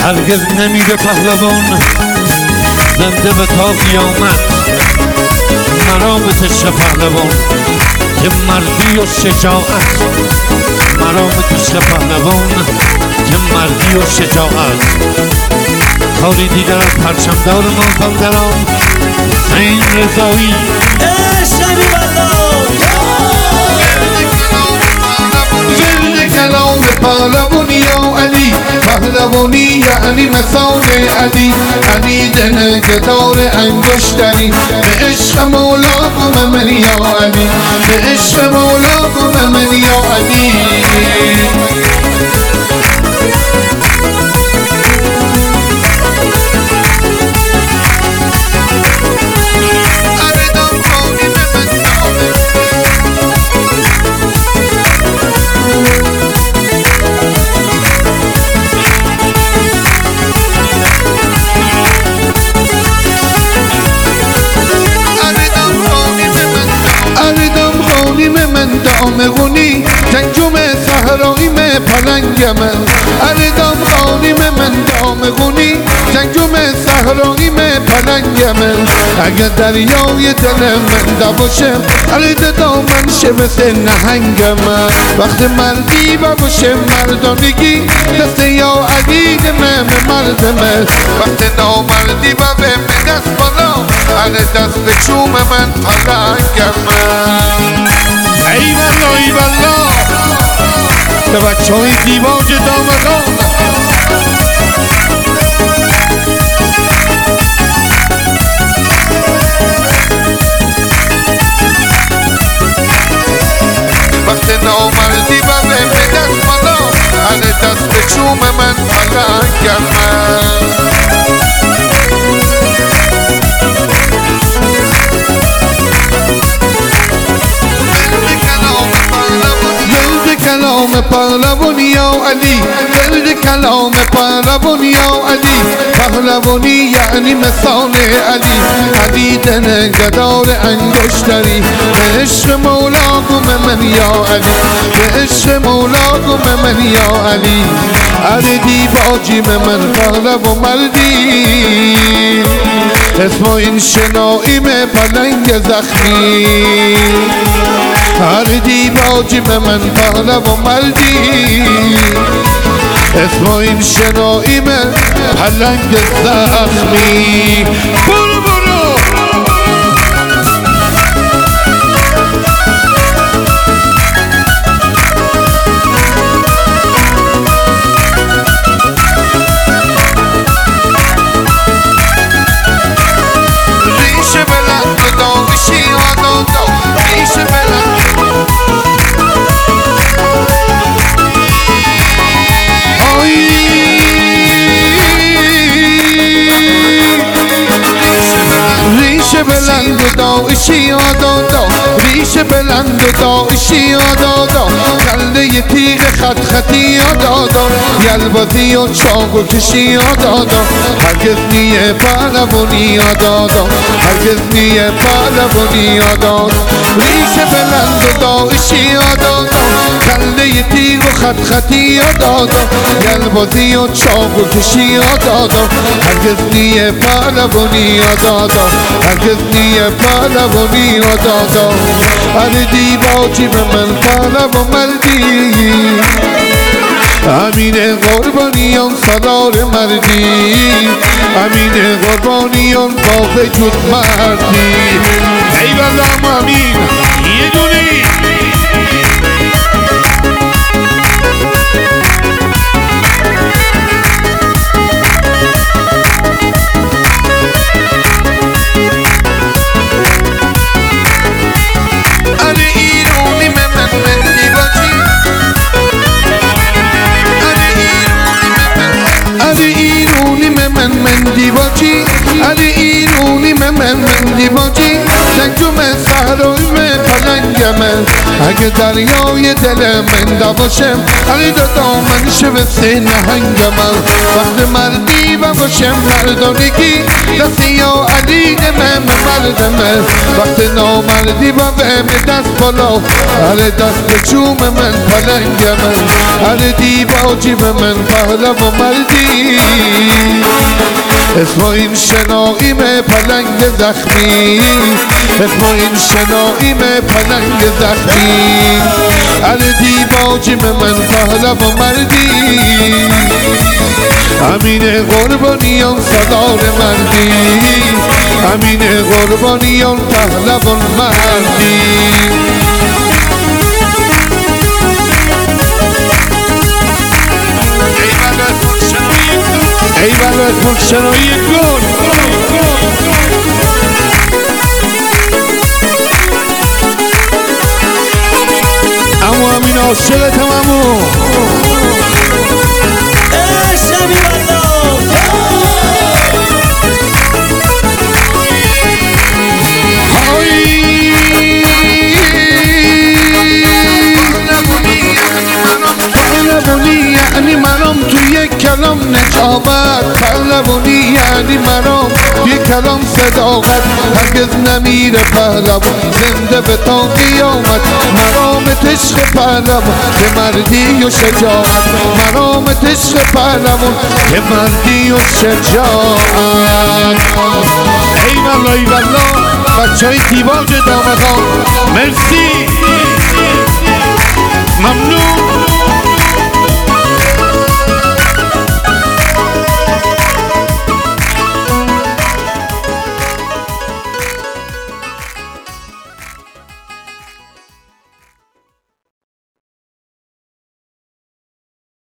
هرگز نمیره پهلوان زنده به تا قیامت. مرامت عشق پهلوان که مردی و شجاعت، مرامت عشق پهلوان که مردی و شجاعت. کاری دیگر از پرچمدار مازندران حسین رضایی. ورد کلام پهلوانی یا علی، پهلوانی یعنی مثال علی. علی دل گدار انگشتری، به عشق مولا قم من یا علی، به عشق مولا قم من یا علی. من دام غنی جنجوم صحراییم پلنگم، اردام غانیم من دام غنی جنجوم صحراییم پلنگم. اگر دریای دل من نباشه ارد دامن شه مثل نهنگم. وقت مردی باشه مردانگی دست یا علی دمم مردمه. وقت نامردی با به دست بالا ارد دست به چوم من پلنگم. ای والله ای والله به بچه های دیواج دامغان. وقت نامردی و به دست بالا هر دست به چوم من پلنگم. کلام پهلوانی یا علی، ورد کلام پهلوانی یا علی. پهلوانی یعنی مثال علی، علی دل گدار انگشتری، به عشق مولا گم من یا علی، به عشق مولا گم من یا علی. اردی باجیم من پهلو مردی، اسم این شناییم پلنگ زخمی. اردی باجیم من پهلو مردی، اسم این شناییم پلنگ زخمی. برو برو ریشه بلند و داغشی آدادا، ریشه بلند ریشه بلند و داعشی آدادا، ریشه بلند و داعشی آدادا. کله تیغ خط خطی آدادا، یلبازی و چاق و کشی آدادا. هرگز نیه پهلوانی آدادا، هرگز نیه پهلوانی آدادا. ریشه بلند و داعشی آدادا، کله تیغ و خط خطی آدادا. یلبازی و چاق و کشی آدادا. هرگز نیه پهلوانی آدادا، هرگز نیه پهلوانی آدادا. اردی باجی به من پهلو مردی، امین قربانیان سالار مردی، امین قربانیان با وجود مردی. ای والله امین یه دونی دیواجی، علی ایرونی من دیواجی. جنجوم صحراییم پلنگم، من اگه دریای دل من نباشم علی دامن شوسته نهنگ من وقت مردی و باشم مردانگی دستی یا علی من مردمه وقت نامردی و بهم دست بالا هر دست چوم من پلنگ من هر دیباجی به من پهلو و مردی اسم این شناییم پلنگ زخمی اسم این شناییم پلنگ زخمی هر دیباجی به من پهلو و مردی امین قربانیان سالار مردی امین قربانیان پهلوان مردی ای بلد پرشنایی گل امو امین عاشقتم امو یعنی منم توی کلام نجابت پهلوانی یعنی منم توی کلام صداقت هرگز نمیره پهلوان زنده به تا قیامت مرامت عشق پهلوان که مردی و شجاعت مرامت عشق پهلوان که مردی و شجاعت ای والله ای والله بچه های دیواج دامغان مرسی ممنون